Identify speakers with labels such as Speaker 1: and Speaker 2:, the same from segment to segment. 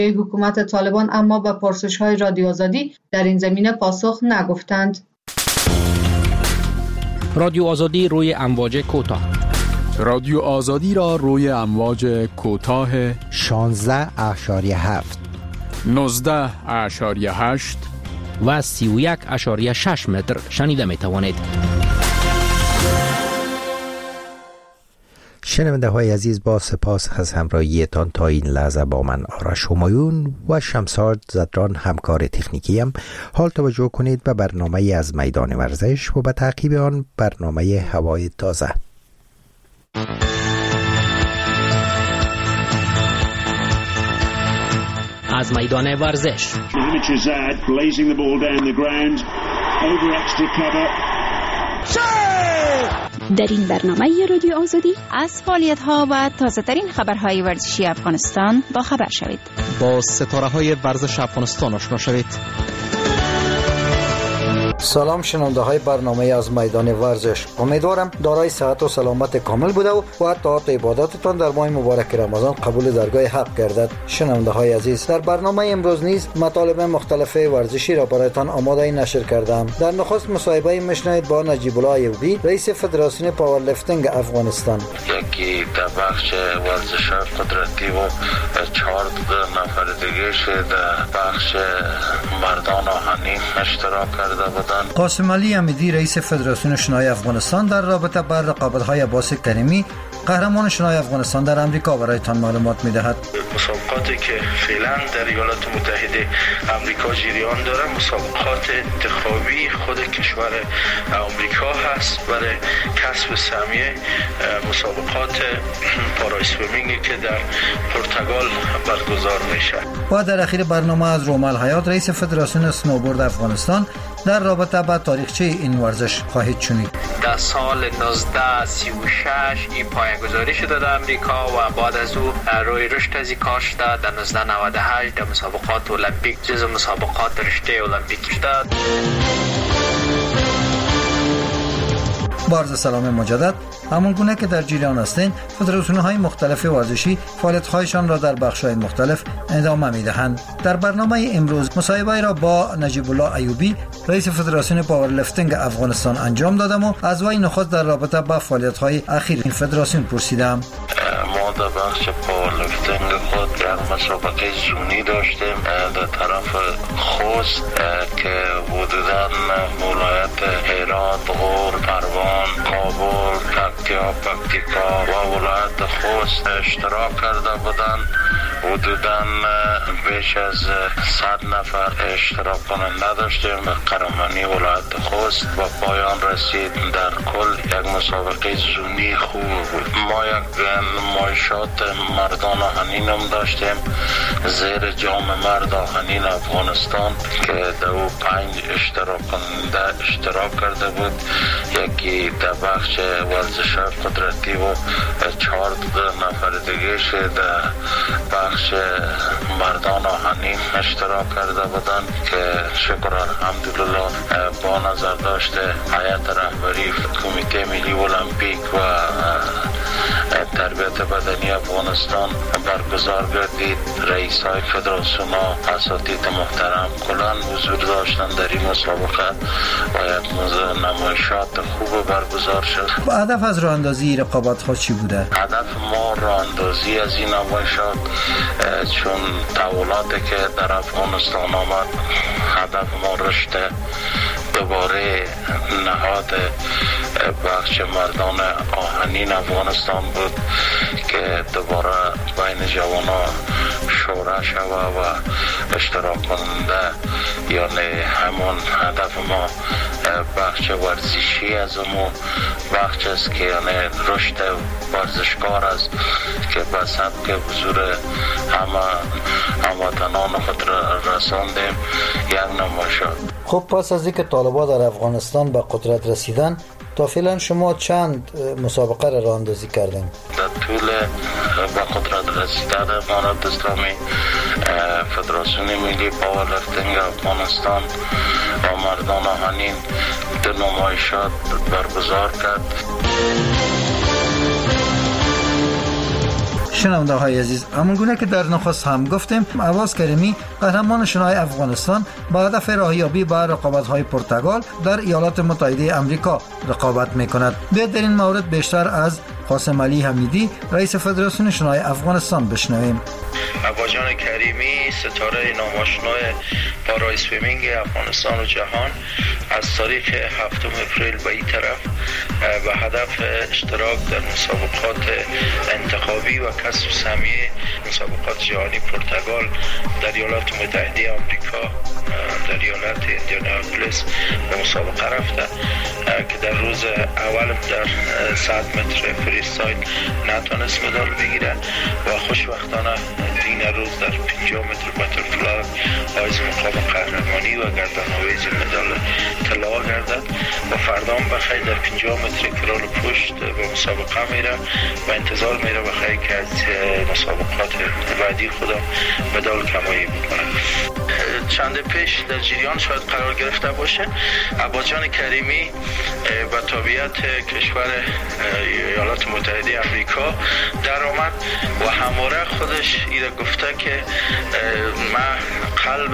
Speaker 1: حکومت طالبان اما به پرسش‌های رادیو آزادی در این زمینه پاسخ نگفتند.
Speaker 2: رادیو آزادی روی امواج کوتاه.
Speaker 3: رادیو آزادی را روی امواج کوتاه
Speaker 4: 16.7
Speaker 3: 19.8
Speaker 2: و 31.6 متر شنیده می توانید.
Speaker 4: شنونده های عزیز، با سپاس از همراهیتان تا این لحظه با من آرش همایون و شمساد زدران همکار تکنیکیم. حال توجه کنید به برنامه از میدان ورزش و به تعقیب آن برنامه هوای تازه.
Speaker 2: از میدان ورزش.
Speaker 5: در این برنامه رادیو آزادی از فعالیت‌ها و تازه‌ترین خبرهای ورزشی افغانستان با خبر شوید.
Speaker 6: با ستاره‌های ورزش افغانستان آشنا شوید.
Speaker 7: سلام شنونده های برنامه از میدان ورزش. امیدوارم دارای صحت و سلامت کامل بوده و طاعت عباداتتان در ماه مبارک رمضان قبول درگاه حق گردد. شنونده های عزیز، در برنامه امروز نیز مطالب مختلف ورزشی را برایتان آماده نشر کردم. در نخست مصاحبه میشنوید با نجیب الله ایوبی، رئیس فدراسیون پاورلیفتینگ افغانستان.
Speaker 8: یکی در بخش ورزش قدرتی و 4 نفر دیگه در بخش مردان آهنین اشتراک کرده بودند.
Speaker 7: قاسم علی امیدی، رئیس فدراسیون شنای افغانستان، در رابطه با رقابت‌های عباس کریمی، قهرمان شنای افغانستان در امریکا، برایتان معلومات می‌دهد.
Speaker 8: مسابقاتی که فعلا در ایالات متحده آمریکا جریان داره مسابقات انتخابی خود کشور آمریکا هست برای کسب سهمیه مسابقات پاراسویمینگی که در پرتغال برگزار میشه.
Speaker 7: و در اخیر برنامه از رومل حیات، رئیس فدراسیون اسنوبورد افغانستان، در رابطه با تاریخچه این ورزش خواهید شنید.
Speaker 9: در سال 1936 این پایه‌گذاری شده در امریکا و بعد از او روی رشد از این کار شده. در 1998 در مسابقات المپیک جزو مسابقات رشته المپیک شده.
Speaker 7: با عرض سلام مجدد. همون گونه که در جریان هستند، فدراسیون‌های مختلف ورزشی فعالیت‌هایشان را در بخش‌های مختلف ادامه می‌دهند. در برنامه امروز مصاحبه را با نجیب الله ایوبی، رئیس فدراسیون پاورلیفتینگ افغانستان انجام دادم و از وی نخست در رابطه با فعالیت‌های اخیر این فدراسیون پرسیدم.
Speaker 8: ما در بخش پاورلیفتینگ خود یک مسابقه زونی داشتیم در طرف خوست که حدوداً ولایت هرات، غور، پروان، کابل، پکتیکا و ولایت خوست اشتراک کرده بودند. حدوداً بیش از 100 نفر اشتراک کننده داشتیم. قهرمانی ولایت خوست و پایان رسید. در کل یک مسابقه زونی خوب بود. ما یک نمایشات مردان آهنین هم داشتیم زیر جام مرد آهنین افغانستان که در او 5 اشتراک کننده اشتراک کرده بود. یکی در بخش ورزش قدرتی و 4 نفر دیگه در بخش مردان آهنین اشتراک کرده بودند که شکر الحمدلله با نظر داشته هیئت رهبری کمیته ملی المپیک و تربیت بدنی افغانستان برگزار گردید. رئیس های فدراسیون ها، اساتید محترم کلان حضور داشتن در این مسابقه و یک نمایشات خوب برگزار شد.
Speaker 7: و هدف از راه اندازی رقابت ها چی بوده؟
Speaker 8: هدف ما راه اندازی از این نمایشات، چون تحولاتی که در افغانستان آمد، هدف ما رشد دوباره نهاد بخش مردان آهنین افغانستان بود که دوباره بین جوانا شورا شوه و اشتراک کننده، یعنی همون هدف ما بخش ورزشی از امو بخش است که یعنی رشد ورزشکار است که به سبک حضور هموطنان خود رساندیم یک نمایشات.
Speaker 7: خب پس از اینکه طالبان در افغانستان به قدرت رسیدن، تا فعلا شما چند مسابقه را راه اندازی کردین؟
Speaker 8: در طول به قدرت رسیدن امارات اسلامی، فدراسیون ملی پاورلیفتینگ افغانستان و مردان آهنین 2 نمایشات برگزار کرد.
Speaker 7: شنونده های عزیز، همونگونه که در نخست هم گفتیم، عباس کریمی قهرمان شنای افغانستان با هدف راهیابی به رقابت های پرتغال در ایالات متحده آمریکا رقابت میکند. بیاید در این مورد بیشتر از قاسم علی حمیدی رئیس فدراسیون شنای افغانستان بشنویم.
Speaker 8: عباس جان کریمی ستاره ناماشنای پارای سویمینگ افغانستان و جهان از تاریخ 7 اپریل به این طرف به هدف اشتراک در مسابقات انتخابی و کسب سهمیه مسابقات جهانی پرتغال در ایالات متحده آمریکا در ایالت ایندیاناپولیس به مسابقه رفته که در روز اول در 100 متر فریستایل نتونست مدال بگیره و خوشبختانه این روز در 50 متر باترفلای حائز مقام قهرمانی و گردن‌آویز مدال طلا گردد و فردا بخیر در 50 متر کرال پشت به مسابقه میره و انتظار میره بخیر که از مسابقات بعدی خودم مدال کمایی بکنه. چند پیش در جریان شاید قرار گرفته باشه. عباس جان کریمی با تابعیت کشور ایالات متحده آمریکا در آمد و همواره خودش ایره گفته که من قلب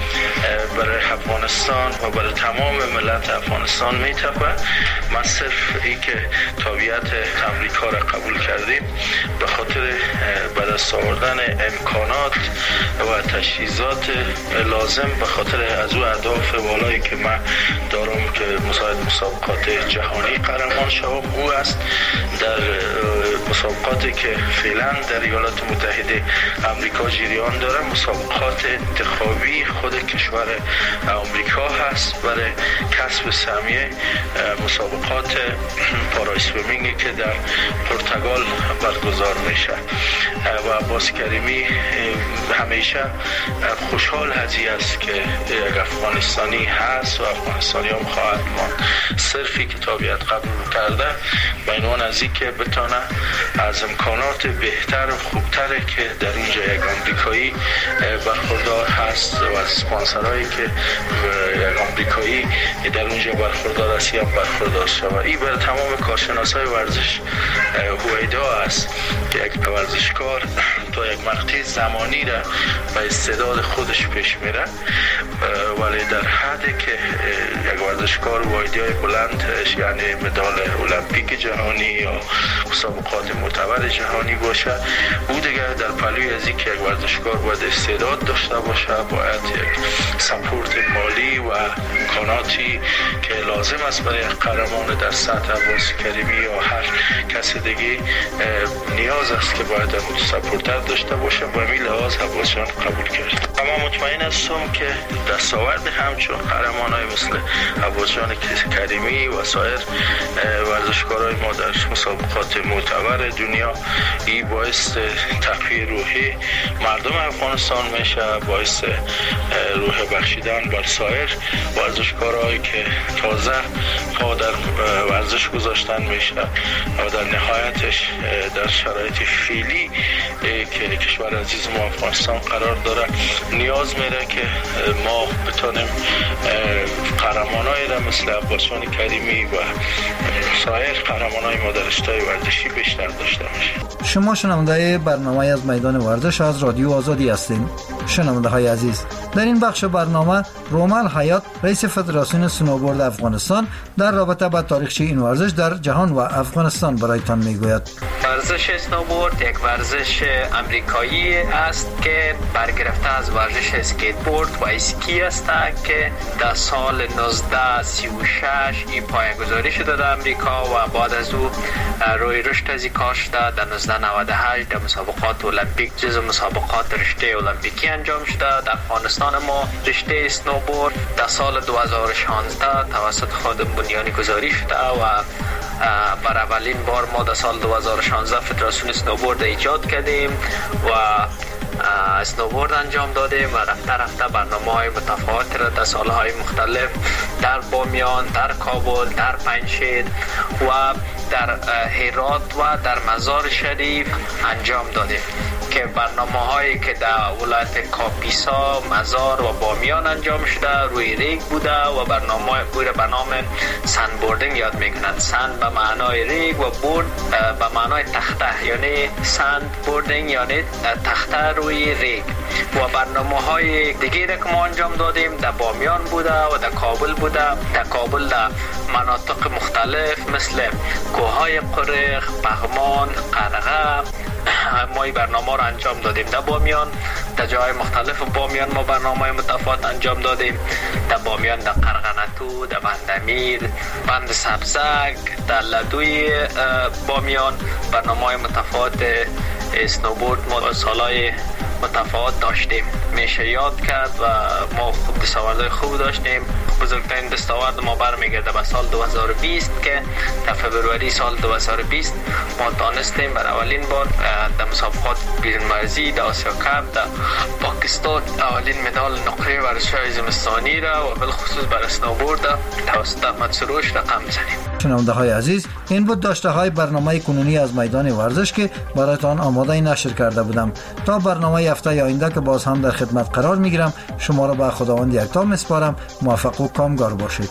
Speaker 8: برای افغانستان و برای تمام ملت افغانستان میتپه. من صرف ای که تابعیت امریکا را قبول کردیم به خاطر به دست آوردن امکانات و تجهیزات لازم به خاطر از او اهداف والایی که من دارم که مسابقات جهانی قهرمان شوم او است. در مسابقاتی که فعلا در ایالات متحده آمریکا جریان داره مسابقات انتخابی خود کشور آمریکا هست برای کسب سهمیه مسابقات پارای سویمینگی که در پرتغال برگزار میشه و عباس کریمی همیشه خوشحال هزی است که یک افغانستانی هست و افغانستانی هم خواهد ماند. صرفی که تابعیت قبول کرده به عنوان از این که بتانه از امکانات بهتر و خوبتر که در اونجا یک آمریکایی برخوردار هست و از اسپانسرهایی که یک آمریکایی در اونجا برخوردار است یا برخوردار شود. این برای تمام کارشناسای ورزش هویدا است که یک ورزشکار تا یک مقطع زمانی را به استعداد خودش پیش میره ولی در حدی که یک ورزشکار با ایده‌های بلند یعنی مدال المپیک جهانی یا مسابقات معتبر جهانی باشه او دیگه در پلوی از اینکه یک ورزشکار باید استعداد داشته باشه باید یک سپورت مالی و امکاناتی که لازم است برای قهرمان در سطح عباس کریمی یا هر کس دیگه نیاز است که باید سپورتر داشته باشه. به همین لحاظ عباس جان قبول کرد. اما مطمئن هستم که دستاورد همچون قهرمانای مثل عباس جان کریمی و سایر ورزشکارای ما در مسابقات معتبر دنیا این باعث تقویت روحی مردم افغانستان میشه، باعث روح بخشیدن بر سایر ورزشکارایی که تازه پا در ورزش گذاشتن میشه و در نهایتش در شرایط فعلی که کشور عزیز ما افغانستان قرار داره نیاز میره که ما بتونیم قهرمانایی را مثل عباس جان کریمی و سایر قهرمانای ما در رشته ورزشی بیشتر داشته باشیم.
Speaker 7: شما شنونده برنامه از میدان ورزش از رادیو آزادی هستید. شنونده های عزیز، در این بخش برنامه رومل حیات رئیس فدراسیون سنوبورد افغانستان در رابطه با تاریخچه این ورزش در جهان و افغانستان برایتان میگوید.
Speaker 9: ورزش اسنوبورد یک ورزش امریکایی است که برگرفته از ورزش اسکیتبورد و اسکی است که در سال 1936 این پایه‌گذاری شده در امریکا و بعد از او روی رشد از این کار شده. در 1998 در مسابقات المپیک جزو مسابقات رشته المپیکی انجام شده. در افغانستان ما رشته اسنوبورد در سال 2016 توسط خود بنیانی گذاری شده و بر اولین بار ما در سال 2016 فدراسیون اسنوبورد ایجاد کردیم و اسنوبورد انجام دادیم و رفته برنامه‌های متفاوتی را در سالهای مختلف در بامیان، در کابل، در پنجشیر و در هرات و در مزار شریف انجام دادیم. که برنامه‌هایی که در ولایت کاپیسا، مزار و بامیان انجام شده روی ریگ بوده و برنامه به نام سند بوردینگ یاد میکنند. سند به معنای ریگ و بورد به معنای تخته، یعنی سند بوردینگ یعنی تخته روی ریگ. و برنامه‌های دیگه که ما انجام دادیم در بامیان بوده و در کابل بوده. در کابل در مناطق مختلف مثل کوههای قرق، پغمان، قرغه ما این برنامه را انجام دادیم. در بامیان در جای مختلف بامیان ما برنامه متفاوت انجام دادیم. در بامیان در قرغنتو، در بندمیر، بند سبزک، در لدوی بامیان برنامه متفاوت اسنوبورد ما سالای متفاوت داشتیم. میشه یاد کرد و ما خوب دستاوردهای خوب داشتیم. بزرگترین دستاورد ما برمیگرده به سال 2020 که در فبروری سال 2020 ما دانستیم بر اولین بار در مسابقات بیرون‌مرزی در آسیا کپ در پاکستان اولین مدال نقره ورزش‌های زمستانی را و بالخصوص بر اسنوبورد توسط احمد سروش رقم بزنیم.
Speaker 7: شنونده‌های عزیز، این بود داشته‌های برنامه کنونی از میدان ورزش که برایتان آماده نشر کرده بودم. تا برنامه هفته آینده که باز هم در خدمت قرار میگیرم، شما را به خداوند یکتا میسپارم. موفق و کامگار باشید.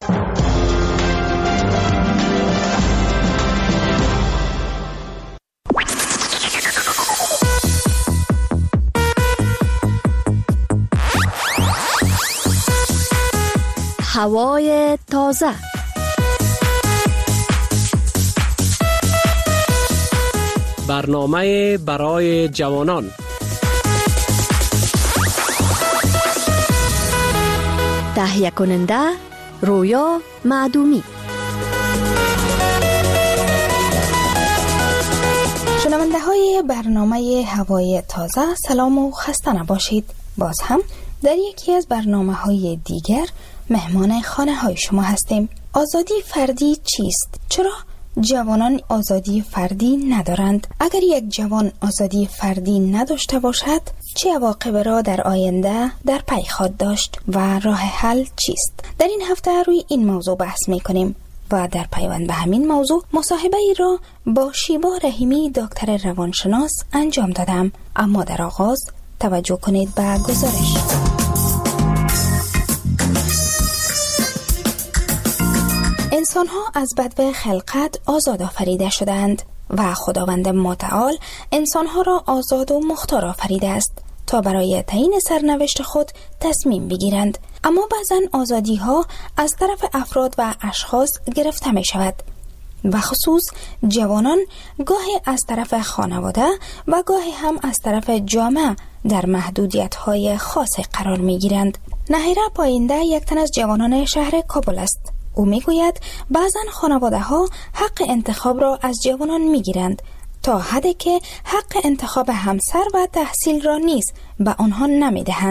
Speaker 10: هوای تازه.
Speaker 2: برنامه برای جوانان.
Speaker 10: تهیه کننده رویا معدومی.
Speaker 11: شنونده های برنامه هوای تازه، سلام و خسته نباشید. باز هم در یکی از برنامه های دیگر مهمان خانه های شما هستیم. آزادی فردی چیست؟ چرا جوانان آزادی فردی ندارند؟ اگر یک جوان آزادی فردی نداشته باشد چه عواقب را در آینده در پی خواهد داشت و راه حل چیست؟ در این هفته روی این موضوع بحث می‌کنیم و در پیوند به همین موضوع مصاحبه ای را با شیبا رحیمی دکتر روانشناس انجام دادم. اما در آغاز توجه کنید به گزارش. انسان‌ها از بدو خلقت آزاد آفریده شدند و خداوند متعال انسان‌ها را آزاد و مختار آفریده است تا برای تعیین سرنوشت خود تصمیم بگیرند. اما بعضن آزادی‌ها از طرف افراد و اشخاص گرفته می شود و خصوص جوانان گاهی از طرف خانواده و گاهی هم از طرف جامعه در محدودیت‌های خاص قرار می‌گیرند. نهیره پاینده یک تن از جوانان شهر کابل است. او میگوید بعضن خانواده‌ها حق انتخاب را از جوانان می‌گیرند تا حدی که حق انتخاب همسر و تحصیل را نیز به آنها نمی‌دهند.